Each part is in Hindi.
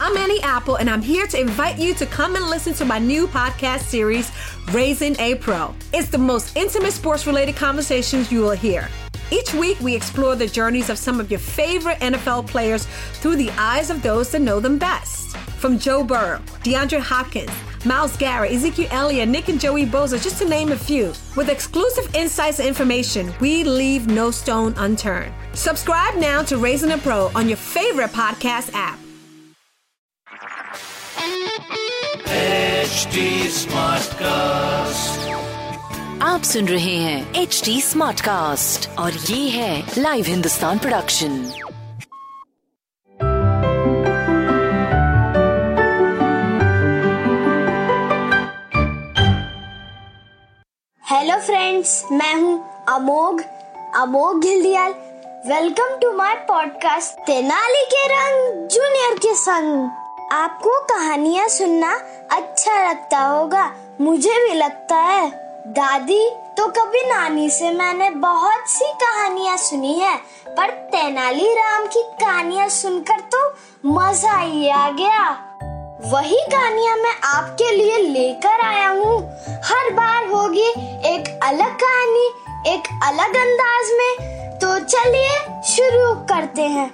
I'm Annie Apple, and I'm here to invite you to come and listen to my new podcast series, Raising a Pro. It's the most intimate sports-related conversations you will hear. Each week, we explore the journeys of some of your favorite NFL players through the eyes of those that know them best. From Joe Burrow, DeAndre Hopkins, Myles Garrett, Ezekiel Elliott, Nick and Joey Bosa, just to name a few. With exclusive insights and information, we leave no stone unturned. Subscribe now to Raising a Pro on your favorite podcast app. HD Smartcast. आप सुन रहे हैं HD Smartcast और ये है live Hindustan production. Hello friends, मैं हूँ Amogh Ghildiyal. Welcome to my podcast Tenali के रंग जूनियर के संग। आपको कहानियाँ सुनना अच्छा लगता होगा, मुझे भी लगता है। दादी तो कभी नानी से मैंने बहुत सी कहानियाँ सुनी है, पर तेनालीराम की कहानियाँ सुनकर तो मजा ही आ गया। वही कहानियाँ मैं आपके लिए लेकर आया हूँ। हर बार होगी एक अलग कहानी, एक अलग अंदाज में। तो चलिए शुरू करते हैं।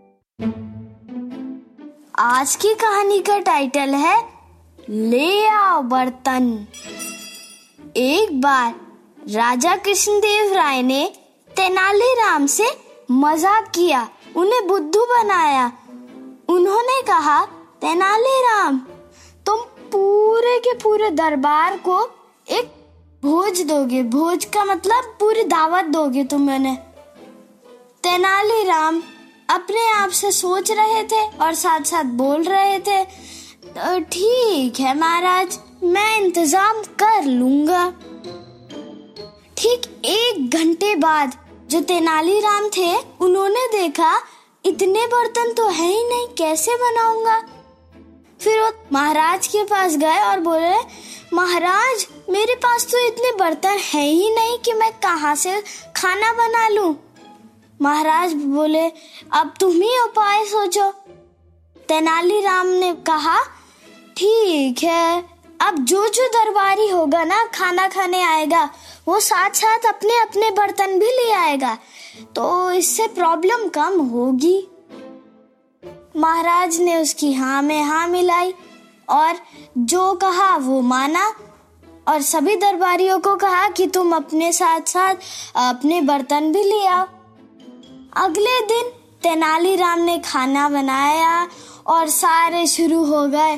आज की कहानी का टाइटल है ले आओ बर्तन। एक बार राजा कृष्णदेव राय ने तेनालीराम से मजाक किया, उन्हें बुद्धू बनाया। उन्होंने कहा, तेनालीराम, तुम पूरे के पूरे दरबार को एक भोज दोगे। भोज का मतलब पूरी दावत दोगे तुम उन्हें। तेनालीराम अपने आप से सोच रहे थे और साथ साथ बोल रहे थे, ठीक है महाराज, मैं इंतजाम कर लूंगा। ठीक 1 घंटे बाद जो तेनालीराम थे, उन्होंने देखा इतने बर्तन तो है ही नहीं, कैसे बनाऊंगा। फिर वो महाराज के पास गए और बोले, महाराज, मेरे पास तो इतने बर्तन है ही नहीं कि मैं कहाँ से खाना बना लूं। महाराज बोले, अब तुम ही उपाय सोचो। तेनालीराम ने कहा, ठीक है, अब जो दरबारी होगा ना, खाना खाने आएगा, वो साथ साथ अपने अपने बर्तन भी ले आएगा, तो इससे प्रॉब्लम कम होगी। महाराज ने उसकी हाँ में हाँ मिलाई और जो कहा वो माना, और सभी दरबारियों को कहा कि तुम अपने साथ साथ अपने बर्तन भी ले आओ। अगले दिन तेनालीराम ने खाना बनाया और सारे शुरू हो गए।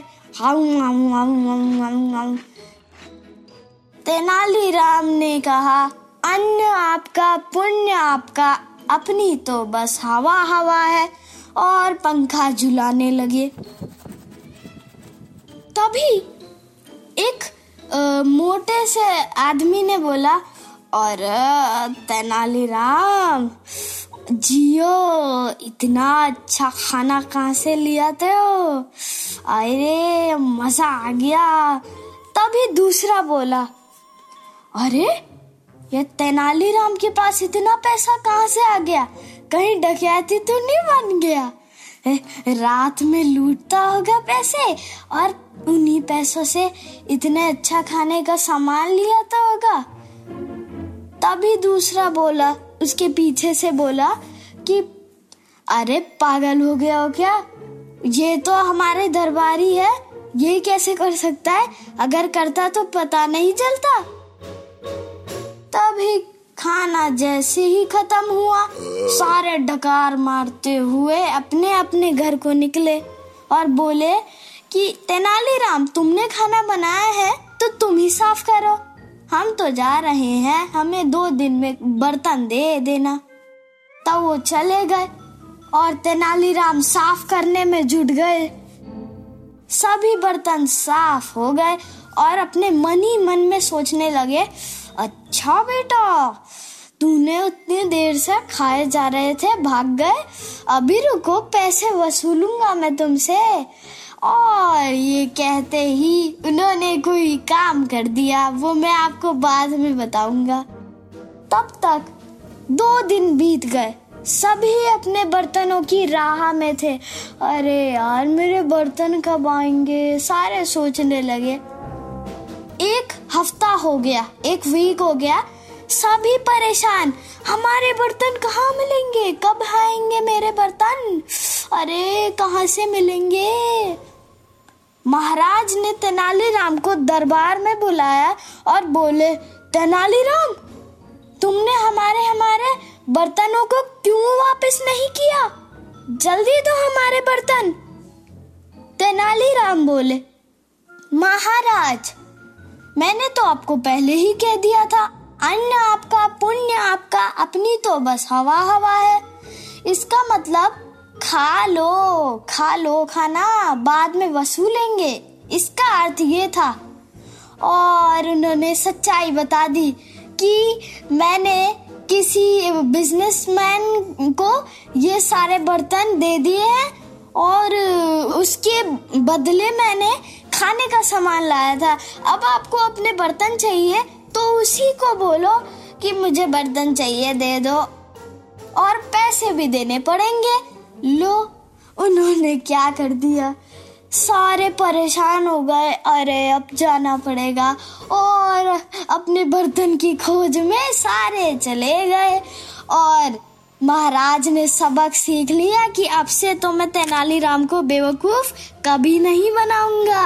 तेनालीराम ने कहा, अन्न आपका, पुण्य आपका, अपनी तो बस हवा हवा है, और पंखा झुलाने लगे। तभी एक मोटे से आदमी ने बोला, और तेनालीराम जियो, इतना अच्छा खाना कहाँ से ले आते हो? अरे मजा आ गया। तभी दूसरा बोला, अरे ये तेनालीराम के पास इतना पैसा कहाँ से आ गया? कहीं डकैती तो नहीं बन गया? रात में लूटता होगा पैसे और उन्हीं पैसों से इतने अच्छा खाने का सामान लिया तो होगा। तभी दूसरा बोला, उसके पीछे से बोला कि अरे पागल हो गया हो क्या? ये तो हमारे दरबारी है, ये कैसे कर सकता है? अगर करता तो पता नहीं चलता। तभी खाना जैसे ही खत्म हुआ, सारे डकार मारते हुए अपने अपने घर को निकले और बोले कि तेनालीराम, तुमने खाना बनाया है तो तुम ही साफ करो, हम तो जा रहे हैं, हमें 2 दिन में बर्तन दे देना। तब वो चले गए और तेनालीराम साफ करने में जुट गए। सभी बर्तन साफ हो गए और अपने मन ही मन में सोचने लगे, अच्छा बेटा, तूने उतनी देर से खाए जा रहे थे, भाग गए, अभी रुको, पैसे वसूलूंगा मैं तुमसे। और ये कहते ही उन्होंने कोई काम कर दिया, वो मैं आपको बाद में बताऊंगा। तब तक 2 दिन बीत गए सभी अपने बर्तनों की राह में थे। अरे यार, मेरे बर्तन कब आएंगे, सारे सोचने लगे। एक हफ्ता हो गया, एक वीक हो गया, सभी परेशान। हमारे बर्तन कहाँ मिलेंगे, कब आएंगे मेरे बर्तन, अरे कहाँ से मिलेंगे। महाराज ने तेनालीराम को दरबार में बुलाया और बोले, तेनालीराम, तुमने हमारे बर्तनों को क्यों वापस नहीं किया, जल्दी दो हमारे बर्तन। तेनालीराम बोले, महाराज, मैंने तो आपको पहले ही कह दिया था, अन्न आपका, पुण्य आपका, अपनी तो बस हवा हवा है। इसका मतलब खा लो खाना, बाद में वसूलेंगे, इसका अर्थ ये था। और उन्होंने सच्चाई बता दी कि मैंने किसी बिजनेसमैन को ये सारे बर्तन दे दिए हैं और उसके बदले मैंने खाने का सामान लाया था। अब आपको अपने बर्तन चाहिए तो उसी को बोलो कि मुझे बर्तन चाहिए, दे दो, और पैसे भी देने पड़ेंगे। लो, उन्होंने क्या कर दिया, सारे परेशान हो गए। अरे अब जाना पड़ेगा, और अपने बर्तन की खोज में सारे चले गए। और महाराज ने सबक सीख लिया कि अब से तो मैं तेनालीराम को बेवकूफ कभी नहीं बनाऊंगा।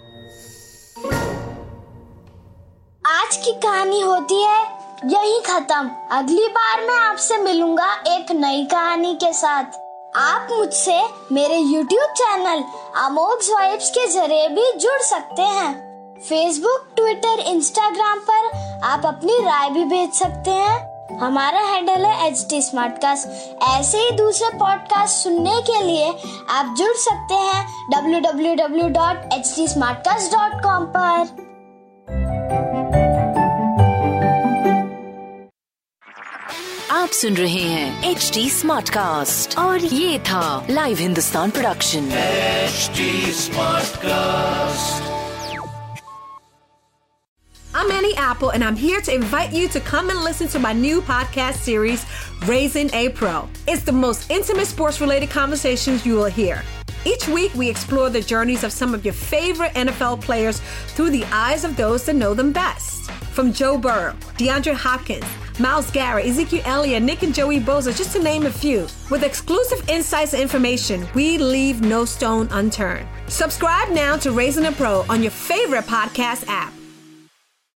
आज की कहानी होती है यही खत्म। अगली बार मैं आपसे मिलूंगा एक नई कहानी के साथ। आप मुझसे मेरे YouTube चैनल अमोघ वाइब्स के जरिए भी जुड़ सकते हैं। फेसबुक, ट्विटर, इंस्टाग्राम पर आप अपनी राय भी भेज सकते हैं। हमारा हैंडल है HT Smartcast। ऐसे ही दूसरे पॉडकास्ट सुनने के लिए आप जुड़ सकते हैं www.htsmartcast.com पर। आप सुन रहे हैं HT Smartcast और ये था live Hindustan production HT Smartcast। I'm Annie Apple, and I'm here to invite you to come and listen to my new podcast series, Raising a Pro. It's the most intimate sports-related conversations you will hear. Each week, we explore the journeys of some of your favorite NFL players through the eyes of those that know them best. From Joe Burrow, DeAndre Hopkins, Myles Garrett, Ezekiel Elliott, Nick and Joey Bosa, just to name a few. With exclusive insights and information, we leave no stone unturned. Subscribe now to Raising a Pro on your favorite podcast app.